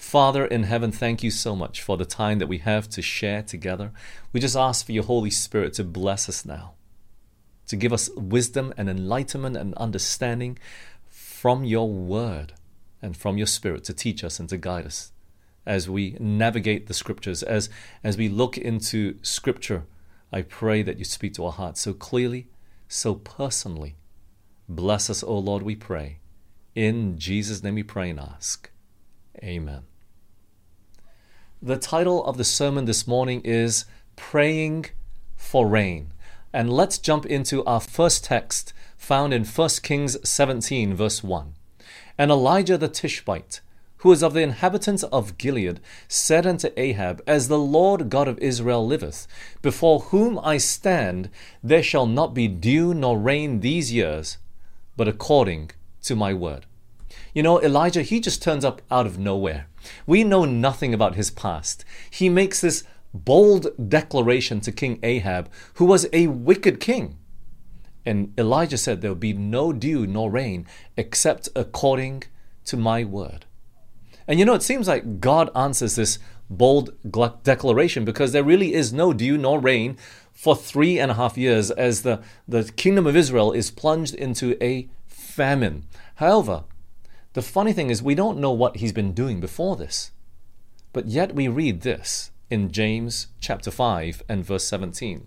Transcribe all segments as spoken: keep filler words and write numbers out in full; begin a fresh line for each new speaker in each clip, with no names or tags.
Father in heaven, thank you so much for the time that we have to share together. We just ask for your Holy Spirit to bless us now, to give us wisdom and enlightenment and understanding from your word and from your Spirit to teach us and to guide us as we navigate the scriptures, as, as we look into scripture. I pray that you speak to our hearts so clearly, so personally. Bless us, O Lord, we pray. In Jesus' name we pray and ask. Amen. The title of the sermon this morning is Praying for Rain. And let's jump into our first text found in First Kings seventeen, verse one. And Elijah the Tishbite, who is of the inhabitants of Gilead, said unto Ahab, As the Lord God of Israel liveth, before whom I stand, there shall not be dew nor rain these years, but according to my word. You know, Elijah, he just turns up out of nowhere. We know nothing about his past. He makes this bold declaration to King Ahab, who was a wicked king. And Elijah said, there will be no dew nor rain except according to my word. And you know, it seems like God answers this bold declaration because there really is no dew nor rain for three and a half years as the, the kingdom of Israel is plunged into a famine. However, the funny thing is we don't know what he's been doing before this. But yet we read this in James chapter five and verse seventeen.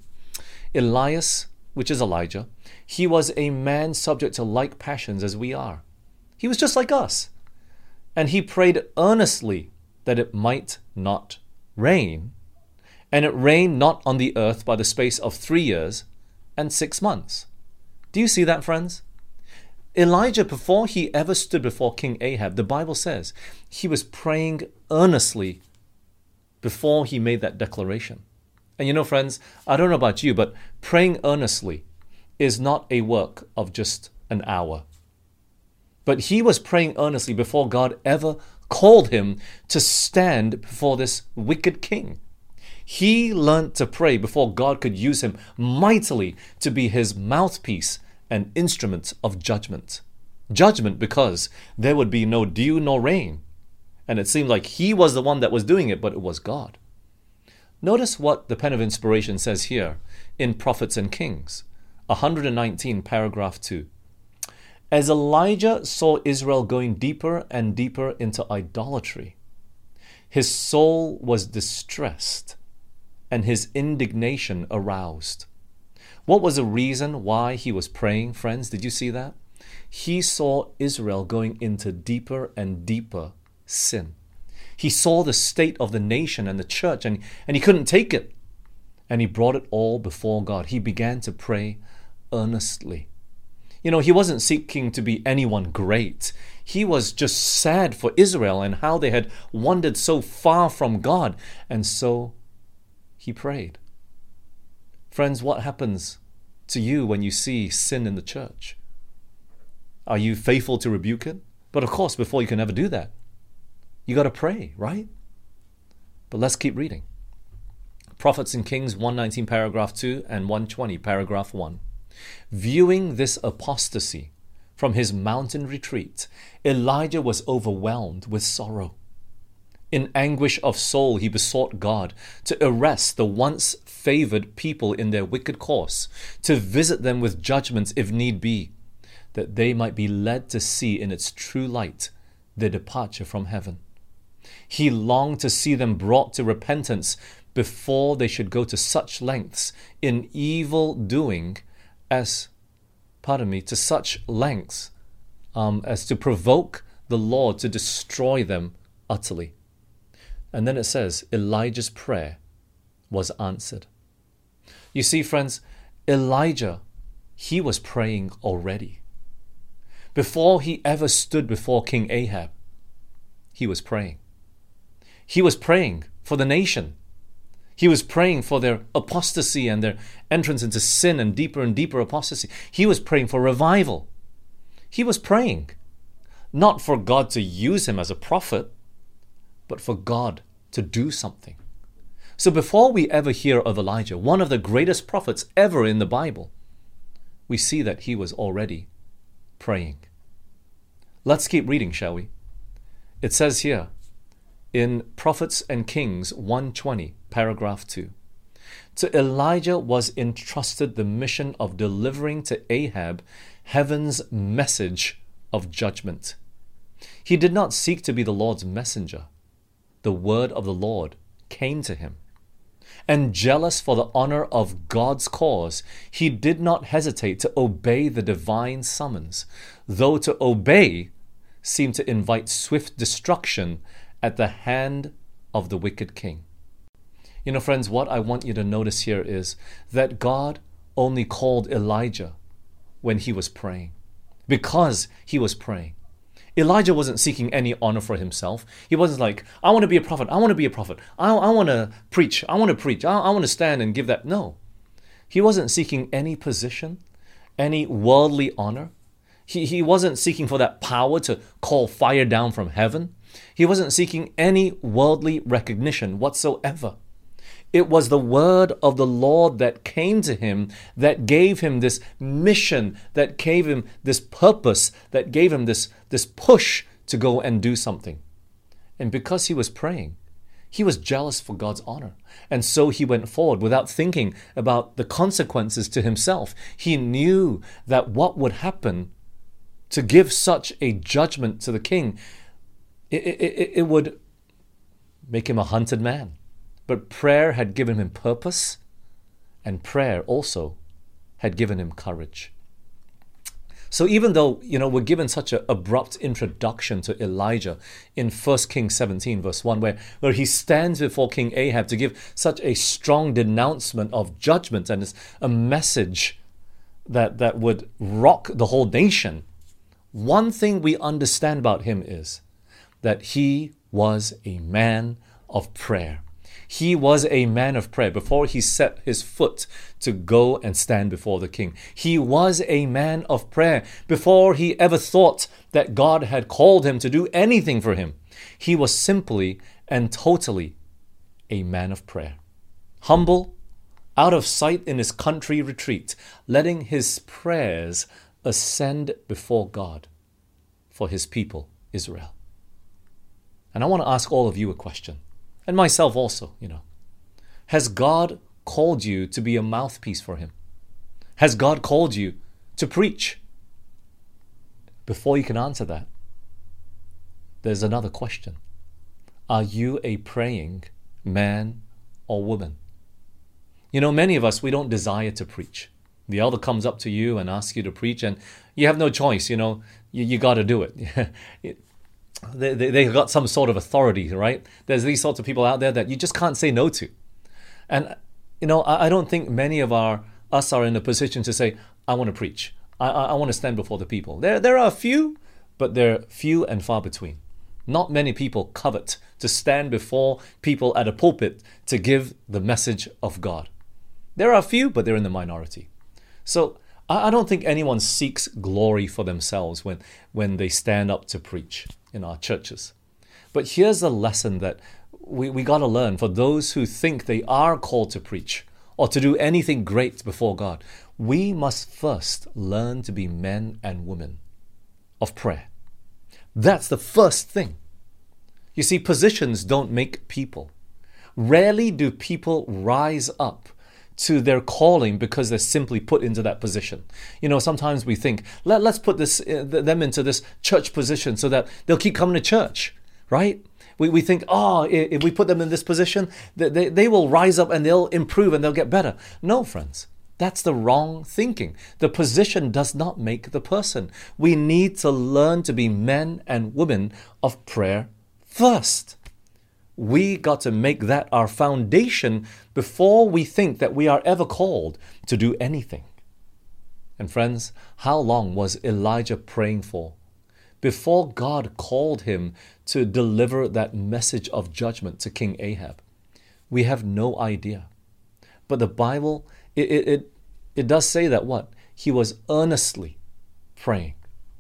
Elias, which is Elijah, he was a man subject to like passions as we are. He was just like us. And he prayed earnestly that it might not rain. And it rained not on the earth by the space of three years and six months. Do you see that, friends? Elijah, before he ever stood before King Ahab, the Bible says he was praying earnestly before he made that declaration. And you know, friends, I don't know about you, but praying earnestly is not a work of just an hour. But he was praying earnestly before God ever called him to stand before this wicked king. He learned to pray before God could use him mightily to be his mouthpiece and instrument of judgment. Judgment because there would be no dew nor rain. And it seemed like he was the one that was doing it, but it was God. Notice what the pen of inspiration says here in Prophets and Kings, one nineteen, paragraph two. As Elijah saw Israel going deeper and deeper into idolatry, his soul was distressed and his indignation aroused. What was the reason why he was praying, friends? Did you see that? He saw Israel going into deeper and deeper sin. He saw the state of the nation and the church, and, and he couldn't take it. And he brought it all before God. He began to pray earnestly. You know, he wasn't seeking to be anyone great. He was just sad for Israel and how they had wandered so far from God. And so he prayed. Friends, what happens to you when you see sin in the church? Are you faithful to rebuke it? But of course, before you can ever do that, you got to pray, right? But let's keep reading. Prophets and Kings one nineteen, paragraph two, and one twenty, paragraph one. Viewing this apostasy from his mountain retreat, Elijah was overwhelmed with sorrow. In anguish of soul, he besought God to arrest the once favored people in their wicked course, to visit them with judgments if need be, that they might be led to see in its true light their departure from heaven. He longed to see them brought to repentance before they should go to such lengths in evil doing as, pardon me, to such lengths um, as to provoke the Lord to destroy them utterly. And then it says, Elijah's prayer was answered. You see, friends, Elijah, he was praying already. Before he ever stood before King Ahab, he was praying. He was praying for the nation. He was praying for their apostasy and their entrance into sin and deeper and deeper apostasy. He was praying for revival. He was praying not for God to use him as a prophet, but for God to do something. So before we ever hear of Elijah, one of the greatest prophets ever in the Bible, we see that he was already praying. Let's keep reading, shall we? It says here, in Prophets and Kings one twenty, paragraph two. To Elijah was entrusted the mission of delivering to Ahab heaven's message of judgment. He did not seek to be the Lord's messenger. The word of the Lord came to him. And jealous for the honor of God's cause, he did not hesitate to obey the divine summons, though to obey seemed to invite swift destruction at the hand of the wicked king. You know, friends, what I want you to notice here is that God only called Elijah when he was praying, because he was praying. Elijah wasn't seeking any honor for himself. He wasn't like, I want to be a prophet. I want to be a prophet. I, I want to preach. I want to preach. I, I want to stand and give that. No. He wasn't seeking any position, any worldly honor. He, he wasn't seeking for that power to call fire down from heaven. He wasn't seeking any worldly recognition whatsoever. It was the word of the Lord that came to him, that gave him this mission, that gave him this purpose, that gave him this, this push to go and do something. And because he was praying, he was jealous for God's honor. And so he went forward without thinking about the consequences to himself. He knew that what would happen to give such a judgment to the king, it, it, it would make him a hunted man. But prayer had given him purpose, and prayer also had given him courage. So even though, you know, we're given such an abrupt introduction to Elijah in First Kings seventeen, verse one, where, where he stands before King Ahab to give such a strong denouncement of judgment, and it's a message that, that would rock the whole nation, one thing we understand about him is that he was a man of prayer. He was a man of prayer before he set his foot to go and stand before the king. He was a man of prayer before he ever thought that God had called him to do anything for him. He was simply and totally a man of prayer. Humble, out of sight in his country retreat, letting his prayers ascend before God for his people, Israel. And I want to ask all of you a question. And myself also, you know. Has God called you to be a mouthpiece for him? Has God called you to preach? Before you can answer that, there's another question. Are you a praying man or woman? You know, many of us, we don't desire to preach. The elder comes up to you and asks you to preach, and you have no choice, you know. You, you got to do it. They, they, they've got some sort of authority, right? There's these sorts of people out there that you just can't say no to. And, you know, I, I don't think many of our us are in a position to say, I want to preach. I, I, I want to stand before the people. There, there are a few, but they're few and far between. Not many people covet to stand before people at a pulpit to give the message of God. There are a few, but they're in the minority. So I, I don't think anyone seeks glory for themselves when, when they stand up to preach in our churches. But here's a lesson that we, we got to learn for those who think they are called to preach or to do anything great before God. We must first learn to be men and women of prayer. That's the first thing. You see, positions don't make people. Rarely do people rise up to their calling because they're simply put into that position. You know, sometimes we think, Let, let's put this uh, them into this church position so that they'll keep coming to church, right? We we think, oh, if we put them in this position, they, they, they will rise up and they'll improve and they'll get better. No, friends, that's the wrong thinking. The position does not make the person. We need to learn to be men and women of prayer first. We got to make that our foundation before we think that we are ever called to do anything. And friends, how long was Elijah praying for before God called him to deliver that message of judgment to King Ahab? We have no idea. But the Bible, it, it, it, it does say that what? He was earnestly praying.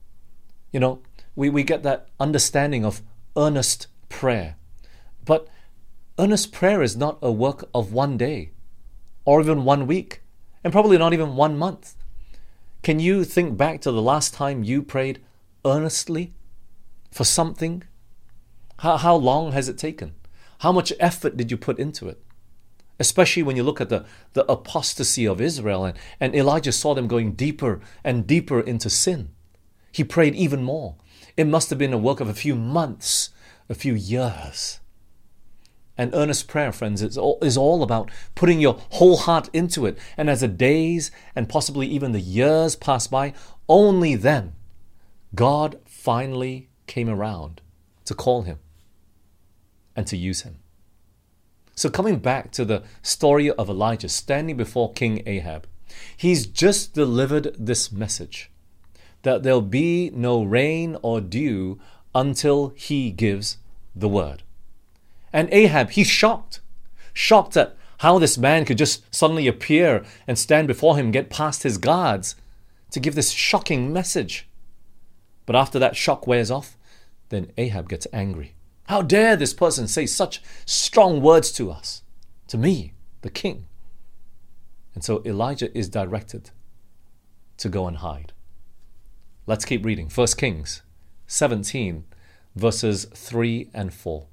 You know, we, we get that understanding of earnest prayer. But earnest prayer is not a work of one day or even one week and probably not even one month. Can you think back to the last time you prayed earnestly for something? How, how long has it taken? How much effort did you put into it? Especially when you look at the, the apostasy of Israel, and, and Elijah saw them going deeper and deeper into sin. He prayed even more. It must have been a work of a few months, a few years. And earnest prayer, friends, is all, is all about putting your whole heart into it. And as the days and possibly even the years pass by, only then God finally came around to call him and to use him. So coming back to the story of Elijah standing before King Ahab, he's just delivered this message that there'll be no rain or dew until he gives the word. And Ahab, he's shocked, shocked at how this man could just suddenly appear and stand before him, get past his guards to give this shocking message. But after that shock wears off, then Ahab gets angry. How dare this person say such strong words to us, to me, the king? And so Elijah is directed to go and hide. Let's keep reading. First Kings seventeen, verses three and four.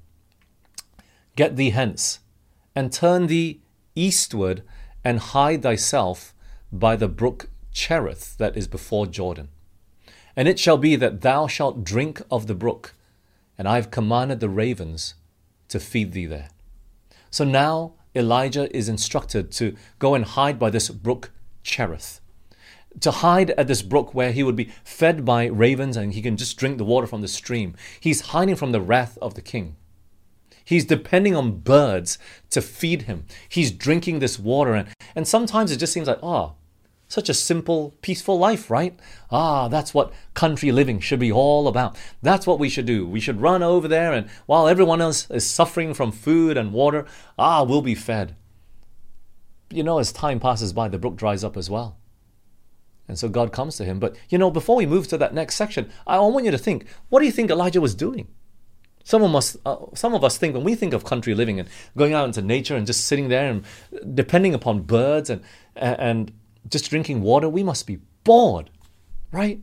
Get thee hence, and turn thee eastward, and hide thyself by the brook Cherith that is before Jordan. And it shall be that thou shalt drink of the brook, and I have commanded the ravens to feed thee there. So now Elijah is instructed to go and hide by this brook Cherith. To hide at this brook where he would be fed by ravens and he can just drink the water from the stream. He's hiding from the wrath of the king. He's depending on birds to feed him. He's drinking this water. And, and sometimes it just seems like, oh, such a simple, peaceful life, right? Ah, that's what country living should be all about. That's what we should do. We should run over there, and while everyone else is suffering from food and water, ah, we'll be fed. But you know, as time passes by, the brook dries up as well. And so God comes to him. But, you know, before we move to that next section, I want you to think, what do you think Elijah was doing? Some of us, uh, some of us think when we think of country living and going out into nature and just sitting there and depending upon birds and and just drinking water, we must be bored, right?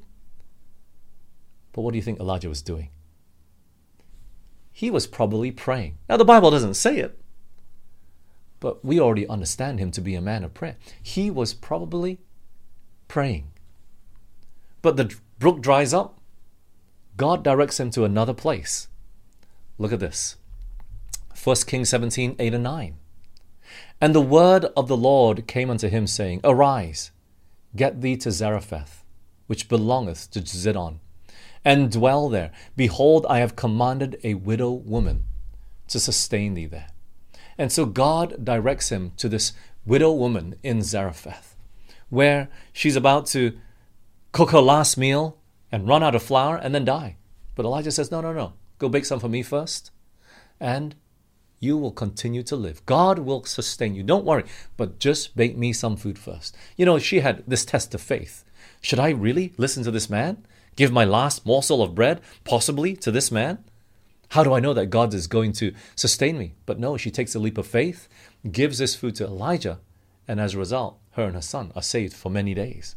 But what do you think Elijah was doing? He was probably praying. Now, the Bible doesn't say it, but we already understand him to be a man of prayer. He was probably praying. But the brook dries up. God directs him to another place. Look at this. First Kings seventeen, eight and nine. And the word of the Lord came unto him, saying, Arise, get thee to Zarephath, which belongeth to Zidon, and dwell there. Behold, I have commanded a widow woman to sustain thee there. And so God directs him to this widow woman in Zarephath, where she's about to cook her last meal and run out of flour and then die. But Elijah says, no, no, no. Go bake some for me first, and you will continue to live. God will sustain you. Don't worry, but just bake me some food first. You know, she had this test of faith. Should I really listen to this man? Give my last morsel of bread, possibly, to this man? How do I know that God is going to sustain me? But no, she takes a leap of faith, gives this food to Elijah, and as a result, her and her son are saved for many days.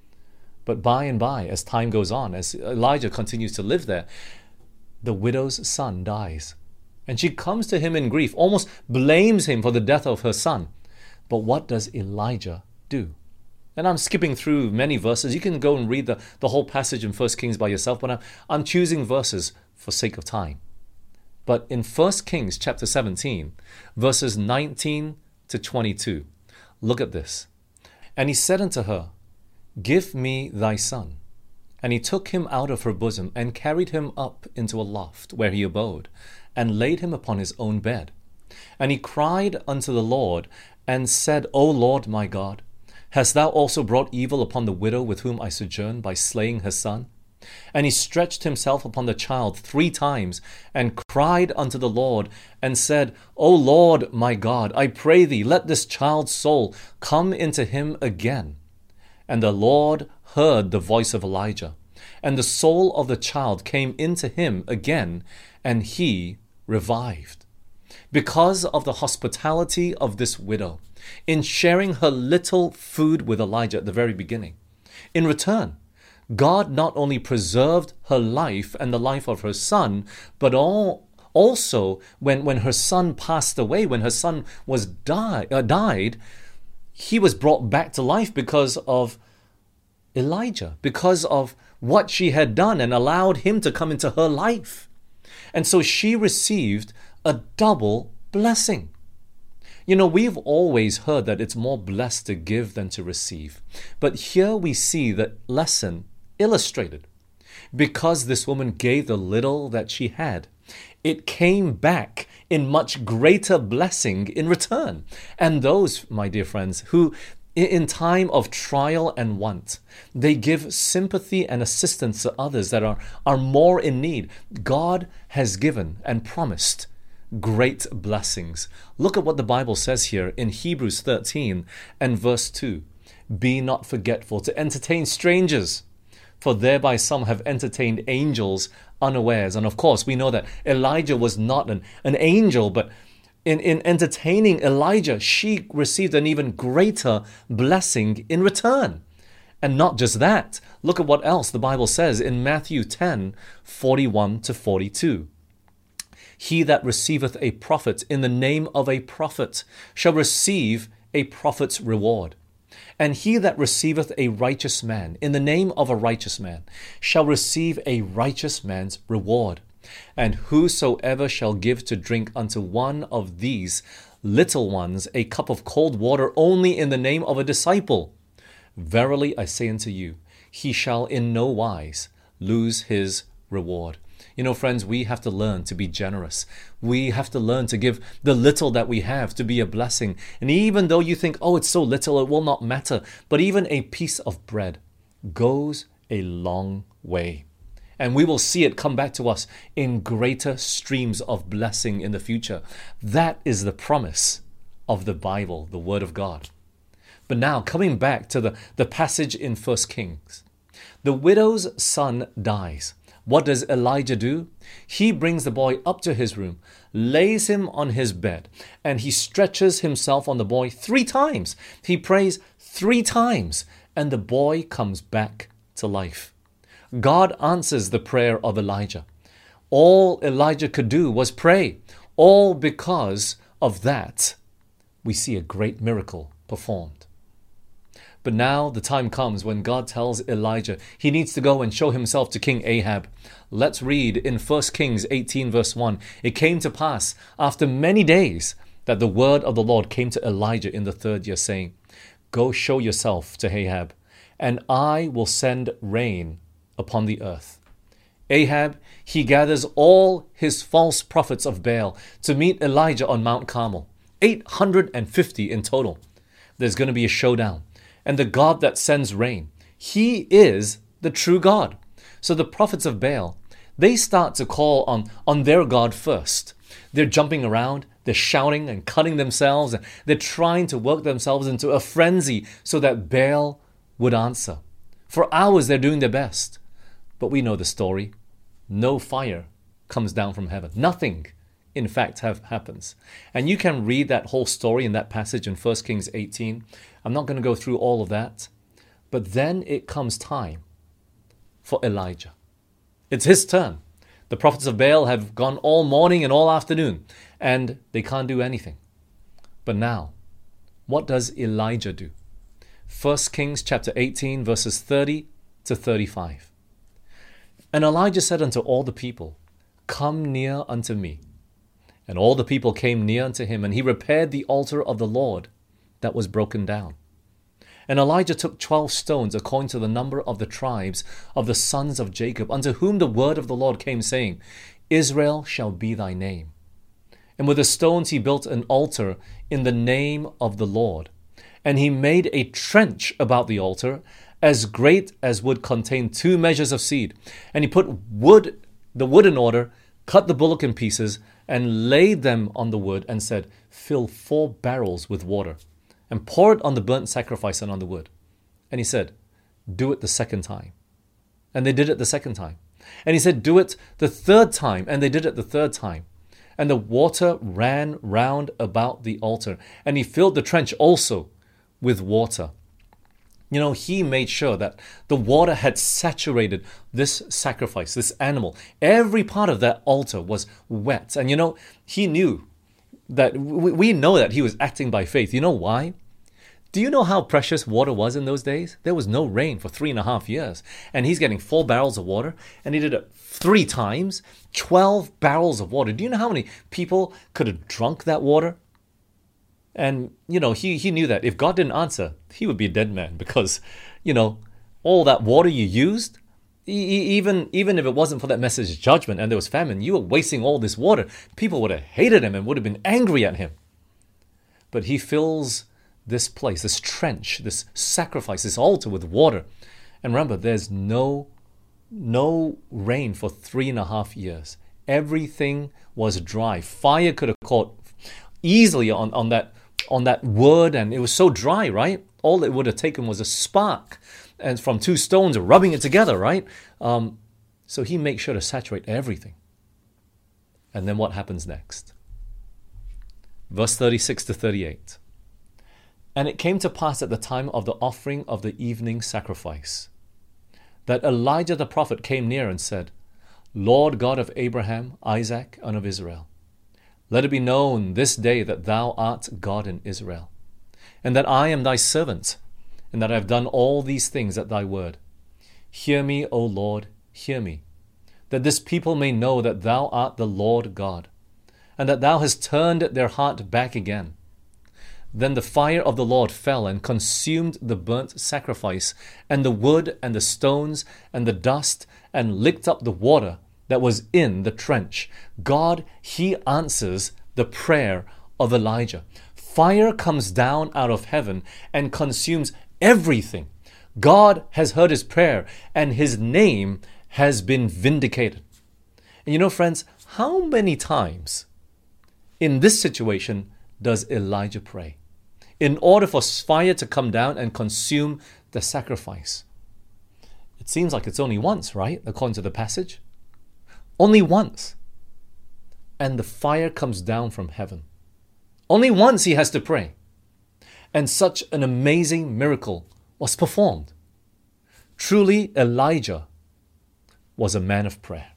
But by and by, as time goes on, as Elijah continues to live there, the widow's son dies. And she comes to him in grief, almost blames him for the death of her son. But what does Elijah do? And I'm skipping through many verses. You can go and read the, the whole passage in First Kings by yourself, but I'm, I'm choosing verses for sake of time. But in First Kings chapter seventeen, verses nineteen to twenty-two, look at this. And he said unto her, Give me thy son. And he took him out of her bosom, and carried him up into a loft, where he abode, and laid him upon his own bed. And he cried unto the Lord, and said, O Lord my God, hast thou also brought evil upon the widow with whom I sojourn, by slaying her son? And he stretched himself upon the child three times, and cried unto the Lord, and said, O Lord my God, I pray thee, let this child's soul come into him again. And the Lord heard the voice of Elijah, and the soul of the child came into him again, and he revived. Because of the hospitality of this widow, in sharing her little food with Elijah at the very beginning. In return, God not only preserved her life and the life of her son, but all, Also, when, when her son passed away, when her son was die, uh, died, he was brought back to life because of Elijah, because of what she had done and allowed him to come into her life. And so she received a double blessing. You know, we've always heard that it's more blessed to give than to receive. But here we see that lesson illustrated. Because this woman gave the little that she had, it came back in much greater blessing in return. And those, my dear friends, who in time of trial and want, they give sympathy and assistance to others that are, are more in need, God has given and promised great blessings. Look at what the Bible says here in Hebrews thirteen and verse two. Be not forgetful to entertain strangers, for thereby some have entertained angels unawares. And of course, we know that Elijah was not an, an angel, but in, in entertaining Elijah, she received an even greater blessing in return. And not just that, look at what else the Bible says in Matthew ten, forty-one to forty-two. He that receiveth a prophet in the name of a prophet shall receive a prophet's reward. And he that receiveth a righteous man in the name of a righteous man shall receive a righteous man's reward. And whosoever shall give to drink unto one of these little ones a cup of cold water only in the name of a disciple, verily I say unto you, he shall in no wise lose his reward. You know, friends, we have to learn to be generous. We have to learn to give the little that we have to be a blessing. And even though you think, oh, it's so little, it will not matter. But even a piece of bread goes a long way. And we will see it come back to us in greater streams of blessing in the future. That is the promise of the Bible, the Word of God. But now, coming back to the, the passage in First Kings, the widow's son dies. What does Elijah do? He brings the boy up to his room, lays him on his bed, and he stretches himself on the boy three times. He prays three times, and the boy comes back to life. God answers the prayer of Elijah. All Elijah could do was pray. All because of that, we see a great miracle performed. But now the time comes when God tells Elijah he needs to go and show himself to King Ahab. Let's read in First Kings eighteen verse one. It came to pass after many days that the word of the Lord came to Elijah in the third year, saying, Go show yourself to Ahab, and I will send rain upon the earth. Ahab, he gathers all his false prophets of Baal to meet Elijah on Mount Carmel. eight hundred fifty in total. There's going to be a showdown. And the God that sends rain, he is the true God. So the prophets of Baal, they start to call on, on their God first. They're jumping around, they're shouting and cutting themselves, and they're trying to work themselves into a frenzy so that Baal would answer. For hours they're doing their best. But we know the story. No fire comes down from heaven. Nothing, in fact, have, happens. And you can read that whole story in that passage in First Kings eighteen. I'm not going to go through all of that. But then it comes time for Elijah. It's his turn. The prophets of Baal have gone all morning and all afternoon, and they can't do anything. But now, what does Elijah do? First Kings chapter eighteen, verses thirty to thirty-five. And Elijah said unto all the people, Come near unto me. And all the people came near unto him, and he repaired the altar of the Lord that was broken down. And Elijah took twelve stones according to the number of the tribes of the sons of Jacob, unto whom the word of the Lord came, saying, Israel shall be thy name. And with the stones he built an altar in the name of the Lord. And he made a trench about the altar, as great as would contain two measures of seed. And he put wood, the wood in order, cut the bullock in pieces, and laid them on the wood, and said, Fill four barrels with water, and pour it on the burnt sacrifice and on the wood. And he said, Do it the second time. And they did it the second time. And he said, Do it the third time. And they did it the third time. And the water ran round about the altar. And he filled the trench also with water. You know, he made sure that the water had saturated this sacrifice, this animal. Every part of that altar was wet. And you know, he knew that, we know that he was acting by faith. You know why? Do you know how precious water was in those days? There was no rain for three and a half years. And he's getting four barrels of water. And he did it three times. twelve barrels of water. Do you know how many people could have drunk that water? And, you know, he, he knew that if God didn't answer, he would be a dead man. Because, you know, all that water you used, e- even, even if it wasn't for that message of judgment and there was famine, you were wasting all this water. People would have hated him and would have been angry at him. But he fills this place, this trench, this sacrifice, this altar with water. And remember, there's no, no rain for three and a half years. Everything was dry. Fire could have caught easily on, on that on that wood, and it was so dry, right? All it would have taken was a spark and from two stones rubbing it together, right? Um, so he makes sure to saturate everything. And then what happens next? Verse thirty-six to thirty-eight. And it came to pass at the time of the offering of the evening sacrifice that Elijah the prophet came near and said, Lord God of Abraham, Isaac, and of Israel, let it be known this day that thou art God in Israel, and that I am thy servant, and that I have done all these things at thy word. Hear me, O Lord, hear me, that this people may know that thou art the Lord God, and that thou hast turned their heart back again. Then the fire of the Lord fell and consumed the burnt sacrifice, and the wood, and the stones, and the dust, and licked up the water that was in the trench. God, he answers the prayer of Elijah. Fire comes down out of heaven and consumes everything. God has heard his prayer, and his name has been vindicated. And you know, friends, how many times in this situation does Elijah pray in order for fire to come down and consume the sacrifice? It seems like it's only once, right? According to the passage. Only once. And the fire comes down from heaven. Only once he has to pray. And such an amazing miracle was performed. Truly, Elijah was a man of prayer.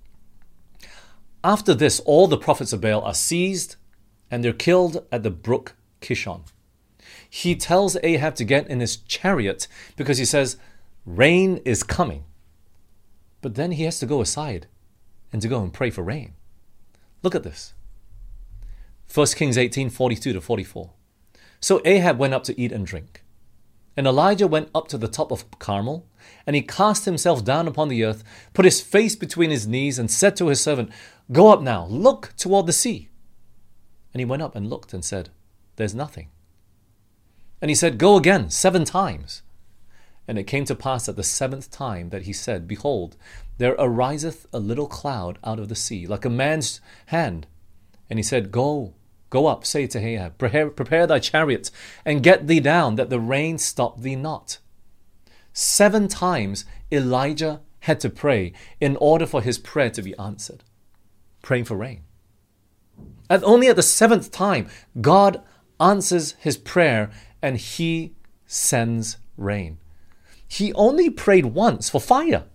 After this, all the prophets of Baal are seized and they're killed at the brook Kishon. He tells Ahab to get in his chariot because he says, rain is coming. But then he has to go aside and to go and pray for rain. Look at this. First Kings eighteen, forty-two to forty-four. So Ahab went up to eat and drink. And Elijah went up to the top of Carmel, and he cast himself down upon the earth, put his face between his knees, and said to his servant, Go up now, look toward the sea. And he went up and looked and said, There's nothing. And he said, Go again, seven times. And it came to pass at the seventh time that he said, Behold, there ariseth a little cloud out of the sea, like a man's hand. And he said, Go, go up, say to Ahab, prepare, prepare thy chariots, and get thee down, that the rain stop thee not. Seven times Elijah had to pray in order for his prayer to be answered. Praying for rain. And only at the seventh time, God answers his prayer and he sends rain. He only prayed once for fire.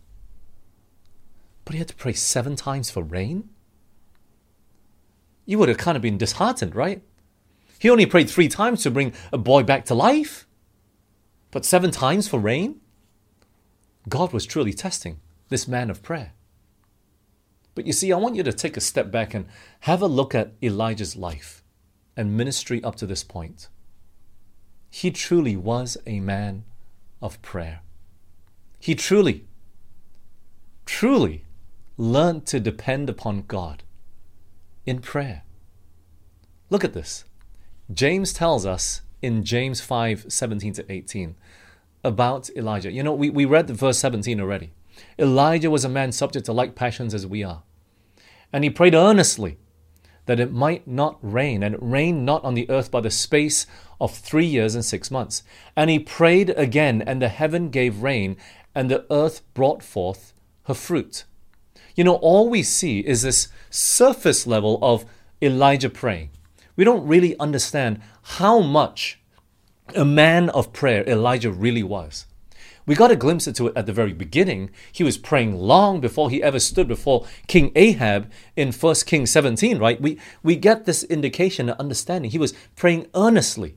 But he had to pray seven times for rain? You would have kind of been disheartened, right? He only prayed three times to bring a boy back to life. But seven times for rain? God was truly testing this man of prayer. But you see, I want you to take a step back and have a look at Elijah's life and ministry up to this point. He truly was a man of prayer. He truly, truly learned to depend upon God in prayer. Look at this. James tells us in James five, seventeen to eighteen about Elijah. You know, we, we read the verse seventeen already. Elijah was a man subject to like passions as we are. And he prayed earnestly that it might not rain, and it rained not on the earth by the space of three years and six months. And he prayed again, and the heaven gave rain, and the earth brought forth her fruit. You know, all we see is this surface level of Elijah praying. We don't really understand how much A man of prayer, Elijah really was. We got a glimpse into it at the very beginning. He was praying long before he ever stood before King Ahab in First Kings seventeen, right? We, we get this indication and understanding. He was praying earnestly.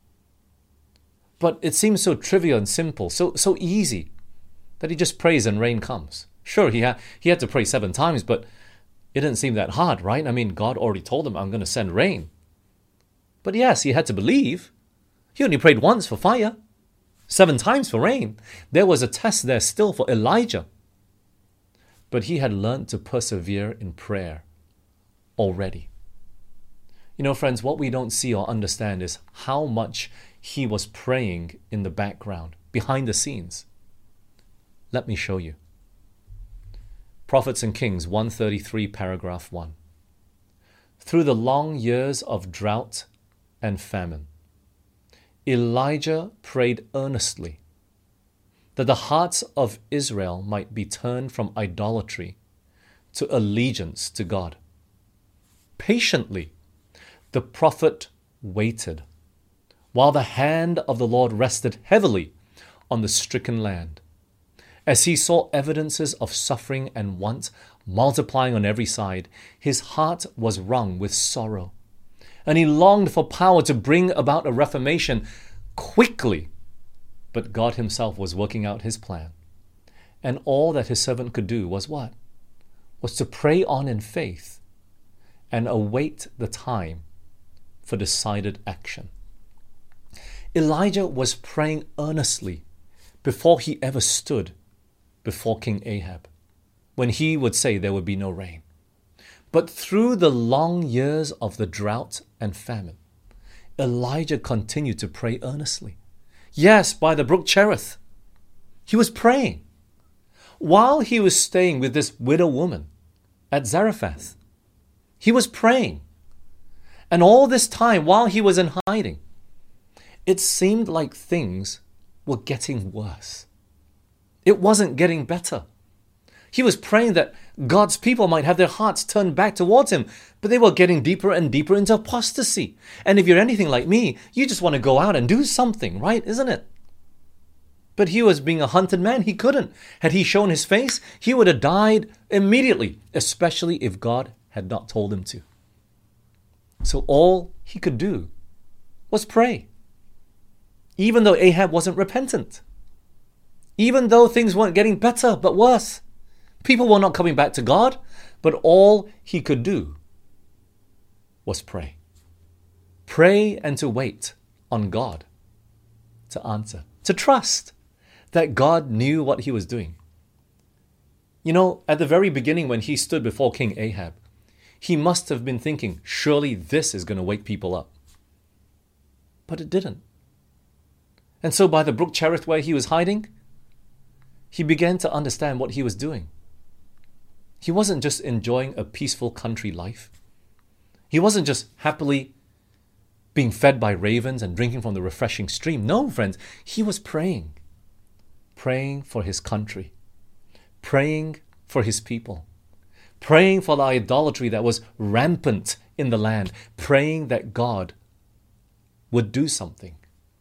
But it seems so trivial and simple, so, so easy, that he just prays and rain comes. Sure, he had, he had to pray seven times, but it didn't seem that hard, right? I mean, God already told him, I'm going to send rain. But yes, he had to believe. He only prayed once for fire. Seven times for rain. There was a test there still for Elijah. But he had learned to persevere in prayer already. You know, friends, what we don't see or understand is how much he was praying in the background, behind the scenes. Let me show you. Prophets and Kings one thirty-three, paragraph one. Through the long years of drought and famine, Elijah prayed earnestly that the hearts of Israel might be turned from idolatry to allegiance to God. Patiently, the prophet waited while the hand of the Lord rested heavily on the stricken land. As he saw evidences of suffering and want multiplying on every side, his heart was wrung with sorrow. And he longed for power to bring about a reformation quickly. But God himself was working out his plan. And all that his servant could do was what? Was to pray on in faith and await the time for decided action. Elijah was praying earnestly before he ever stood before King Ahab, when he would say there would be no rain. But through the long years of the drought and famine, Elijah continued to pray earnestly. Yes, by the brook Cherith, he was praying. While he was staying with this widow woman at Zarephath, he was praying. And all this time, while he was in hiding, it seemed like things were getting worse. It wasn't getting better. He was praying that God's people might have their hearts turned back towards him, but they were getting deeper and deeper into apostasy. And if you're anything like me, you just want to go out and do something, right? Isn't it? But he was being a hunted man. He couldn't. Had he shown his face, he would have died immediately, especially if God had not told him to. So all he could do was pray. Even though Ahab wasn't repentant. Even though things weren't getting better, but worse. People were not coming back to God, but all he could do was pray. Pray and to wait on God to answer. To trust that God knew what he was doing. You know, at the very beginning when he stood before King Ahab, he must have been thinking, surely this is going to wake people up. But it didn't. And so by the brook Cherith where he was hiding, he began to understand what he was doing. He wasn't just enjoying a peaceful country life. He wasn't just happily being fed by ravens and drinking from the refreshing stream. No, friends, he was praying. Praying for his country. Praying for his people. Praying for the idolatry that was rampant in the land. Praying that God would do something.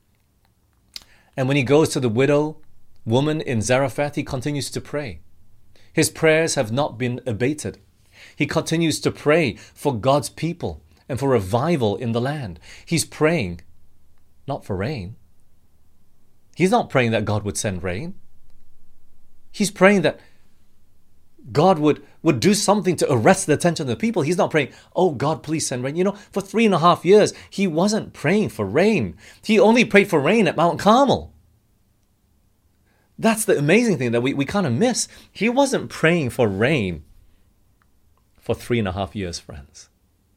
And when he goes to the widow woman in Zarephath, he continues to pray. His prayers have not been abated. He continues to pray for God's people and for revival in the land. He's praying not for rain. He's not praying that God would send rain. He's praying that God would, would do something to arrest the attention of the people. He's not praying, oh God, please send rain. You know, for three and a half years, he wasn't praying for rain. He only prayed for rain at Mount Carmel. That's the amazing thing that we, we kind of miss. He wasn't praying for rain for three and a half years, friends.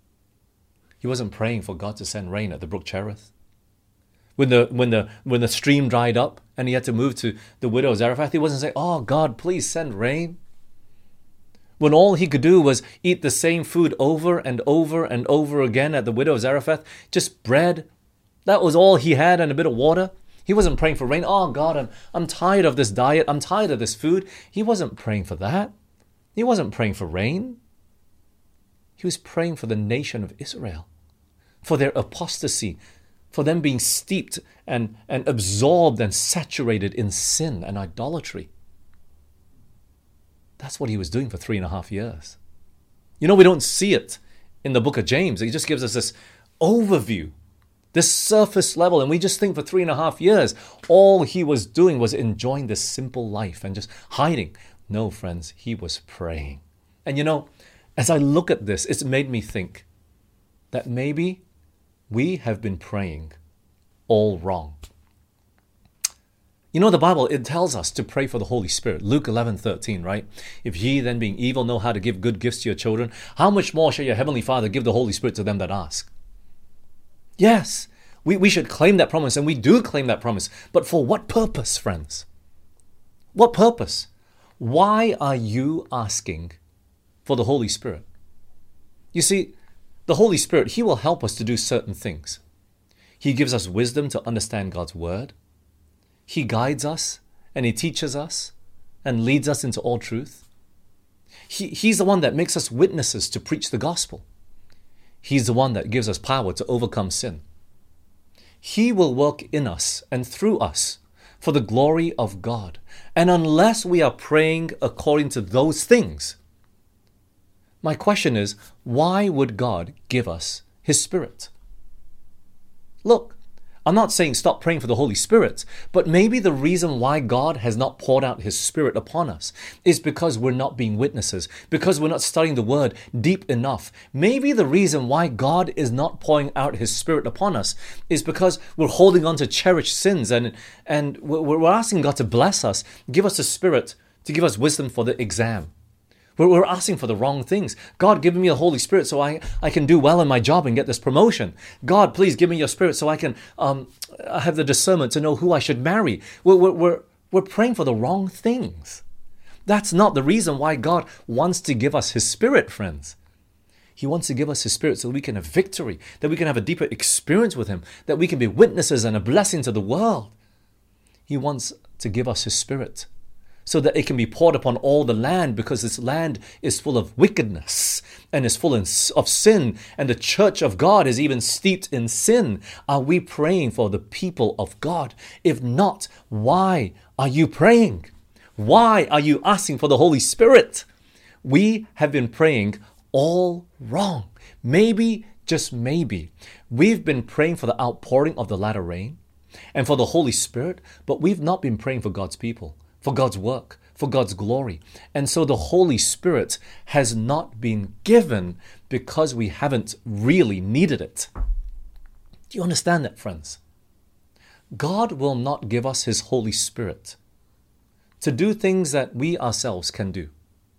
He wasn't praying for God to send rain at the brook Cherith. When the, when the, when the stream dried up and he had to move to the widow of Zarephath, he wasn't saying, oh God, please send rain. When all he could do was eat the same food over and over and over again at the widow of Zarephath, just bread. That was all he had and a bit of water. He wasn't praying for rain. Oh God, I'm, I'm tired of this diet. I'm tired of this food. He wasn't praying for that. He wasn't praying for rain. He was praying for the nation of Israel, for their apostasy, for them being steeped and, and absorbed and saturated in sin and idolatry. That's what he was doing for three and a half years. You know, we don't see it in the book of James. He just gives us this overview, this surface level, and we just think for three and a half years, all he was doing was enjoying this simple life and just hiding. No, friends, he was praying. And you know, as I look at this, it's made me think that maybe we have been praying all wrong. You know, the Bible, it tells us to pray for the Holy Spirit. Luke eleven thirteen, right? If ye then being evil know how to give good gifts to your children, how much more shall your heavenly Father give the Holy Spirit to them that ask? Yes, we, we should claim that promise, and we do claim that promise. But for what purpose, friends? What purpose? Why are you asking for the Holy Spirit? You see, the Holy Spirit, he will help us to do certain things. He gives us wisdom to understand God's word. He guides us and he teaches us and leads us into all truth. He, he's the one that makes us witnesses to preach the gospel. He's the one that gives us power to overcome sin. He will work in us and through us for the glory of God. And unless we are praying according to those things, my question is, why would God give us his Spirit? Look, I'm not saying stop praying for the Holy Spirit, but maybe the reason why God has not poured out his Spirit upon us is because we're not being witnesses, because we're not studying the Word deep enough. Maybe the reason why God is not pouring out his Spirit upon us is because we're holding on to cherished sins, and, and we're asking God to bless us, give us the Spirit to give us wisdom for the exam. We're asking for the wrong things. God, give me the Holy Spirit so I, I can do well in my job and get this promotion. God, please give me your Spirit so I can um, have the discernment to know who I should marry. We're, we're, we're praying for the wrong things. That's not the reason why God wants to give us his Spirit, friends. He wants to give us his Spirit so that we can have victory, that we can have a deeper experience with him, that we can be witnesses and a blessing to the world. He wants to give us his Spirit so that it can be poured upon all the land, because this land is full of wickedness and is full of sin, and the church of God is even steeped in sin. Are we praying for the people of God? If not, why are you praying? Why are you asking for the Holy Spirit? We have been praying all wrong. Maybe, just maybe, we've been praying for the outpouring of the latter rain and for the Holy Spirit, but we've not been praying for God's people, for God's work, for God's glory. And so the Holy Spirit has not been given because we haven't really needed it. Do you understand that, friends? God will not give us his Holy Spirit to do things that we ourselves can do.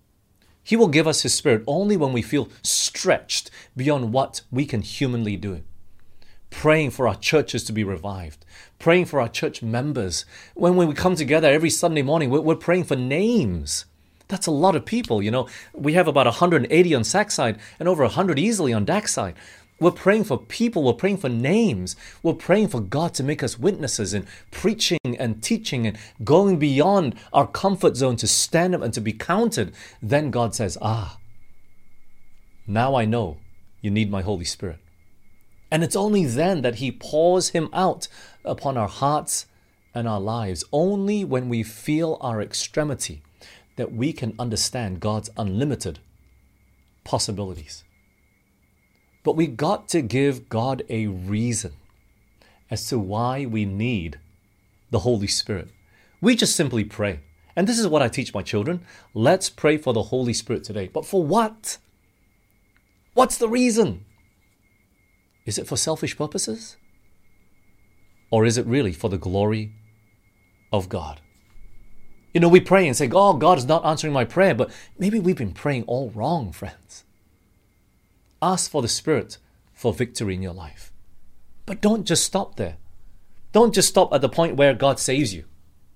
He will give us his Spirit only when we feel stretched beyond what we can humanly do. Praying for our churches to be revived, praying for our church members. When, when we come together every Sunday morning, we're, we're praying for names. That's a lot of people, you know. We have about one hundred eighty on Sackside and over one hundred easily on Dackside. We're praying for people, we're praying for names. We're praying for God to make us witnesses in preaching and teaching and going beyond our comfort zone to stand up and to be counted. Then God says, ah, now I know you need my Holy Spirit. And it's only then that he pours him out upon our hearts and our lives. Only when we feel our extremity that we can understand God's unlimited possibilities. But we got to give God a reason as to why we need the Holy Spirit. We just simply pray. And this is what I teach my children. Let's pray for the Holy Spirit today. But for what? What's the reason? Is it for selfish purposes? Or is it really for the glory of God? You know, we pray and say, oh, God is not answering my prayer, but maybe we've been praying all wrong, friends. Ask for the Spirit for victory in your life. But don't just stop there. Don't just stop at the point where God saves you.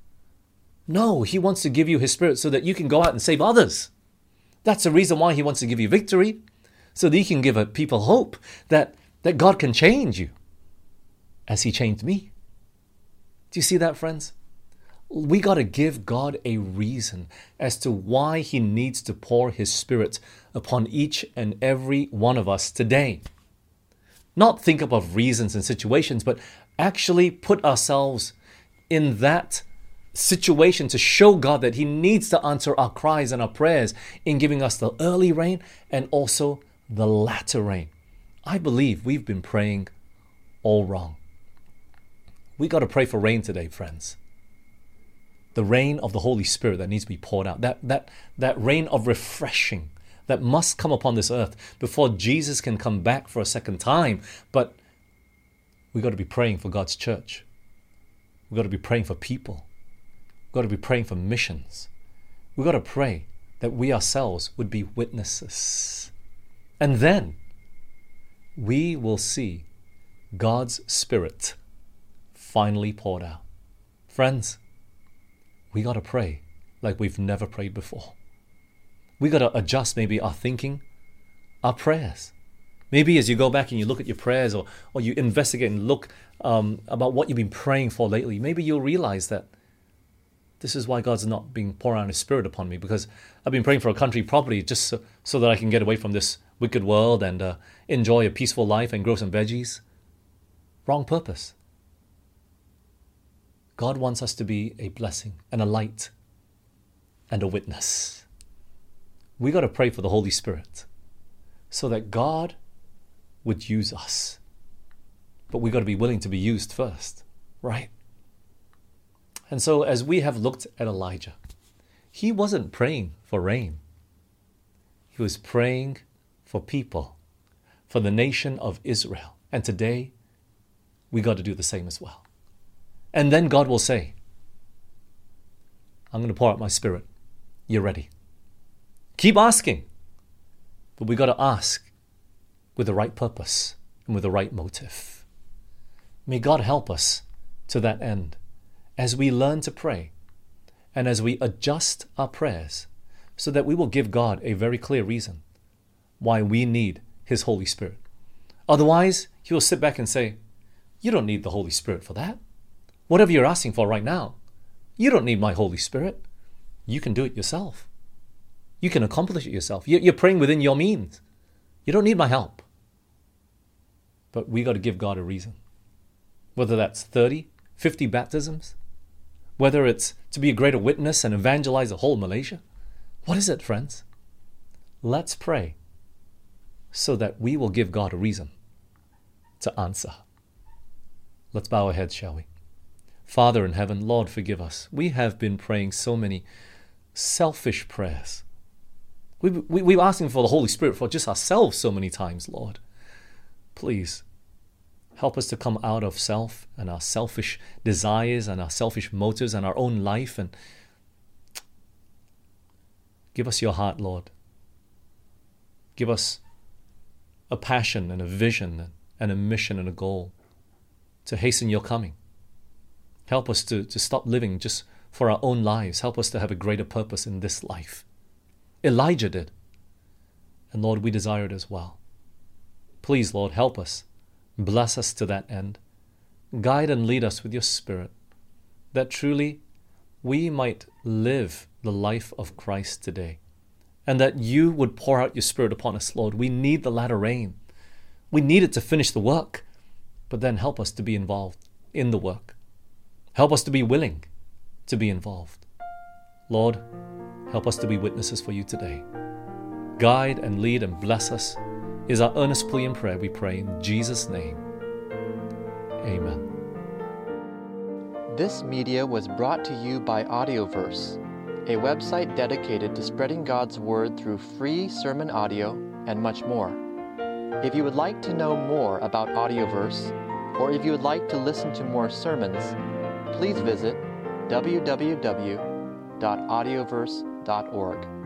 No, he wants to give you his Spirit so that you can go out and save others. That's the reason why he wants to give you victory, so that he can give people hope that that God can change you as he changed me. Do you see that, friends? We got to give God a reason as to why he needs to pour his Spirit upon each and every one of us today. Not think up of reasons and situations, but actually put ourselves in that situation to show God that He needs to answer our cries and our prayers in giving us the early rain and also the latter rain. I believe we've been praying all wrong. We got to pray for rain today, friends. The rain of the Holy Spirit that needs to be poured out. That, that, that rain of refreshing that must come upon this earth before Jesus can come back for a second time. But we got to be praying for God's church. We got to be praying for people. We got to be praying for missions. We got to pray that we ourselves would be witnesses. And then we will see God's Spirit finally poured out. Friends, we got to pray like we've never prayed before. We got to adjust maybe our thinking, our prayers. Maybe as you go back and you look at your prayers, or, or you investigate and look um, about what you've been praying for lately, maybe you'll realize that this is why God's not being poured out His Spirit upon me, because I've been praying for a country property just so, so that I can get away from this wicked world and uh, enjoy a peaceful life and grow some veggies. Wrong purpose. God wants us to be a blessing and a light and a witness. We got to pray for the Holy Spirit so that God would use us. But we got to be willing to be used first, right? And so as we have looked at Elijah, he wasn't praying for rain. He was praying for people, for the nation of Israel. And today, we got to do the same as well. And then God will say, I'm going to pour out my Spirit. You're ready. Keep asking. But we got to ask with the right purpose and with the right motive. May God help us to that end as we learn to pray and as we adjust our prayers so that we will give God a very clear reason why we need His Holy Spirit. Otherwise, He will sit back and say, you don't need the Holy Spirit for that. Whatever you're asking for right now, you don't need my Holy Spirit. You can do it yourself. You can accomplish it yourself. You're praying within your means. You don't need my help. But we got to give God a reason. Whether that's thirty, fifty baptisms, whether it's to be a greater witness and evangelize the whole Malaysia. What is it, friends? Let's pray so that we will give God a reason to answer. Let's bow our heads, shall we? Father in heaven, Lord, forgive us. We have been praying so many selfish prayers. We, we, we're asking for the Holy Spirit for just ourselves so many times, Lord. Please, help us to come out of self and our selfish desires and our selfish motives and our own life, and give us your heart, Lord. Give us a passion and a vision and a mission and a goal to hasten your coming. Help us to, to stop living just for our own lives. Help us to have a greater purpose in this life. Elijah did. And Lord, we desire it as well. Please, Lord, help us. Bless us to that end. Guide and lead us with your Spirit, that truly we might live the life of Christ today, and that you would pour out your Spirit upon us, Lord. We need the latter rain. We need it to finish the work, but then help us to be involved in the work. Help us to be willing to be involved. Lord, help us to be witnesses for you today. Guide and lead and bless us is our earnest plea and prayer, we pray in Jesus' name. Amen.
This media was brought to you by Audioverse, a website dedicated to spreading God's Word through free sermon audio and much more. If you would like to know more about Audioverse, or if you would like to listen to more sermons, please visit w w w dot audioverse dot org.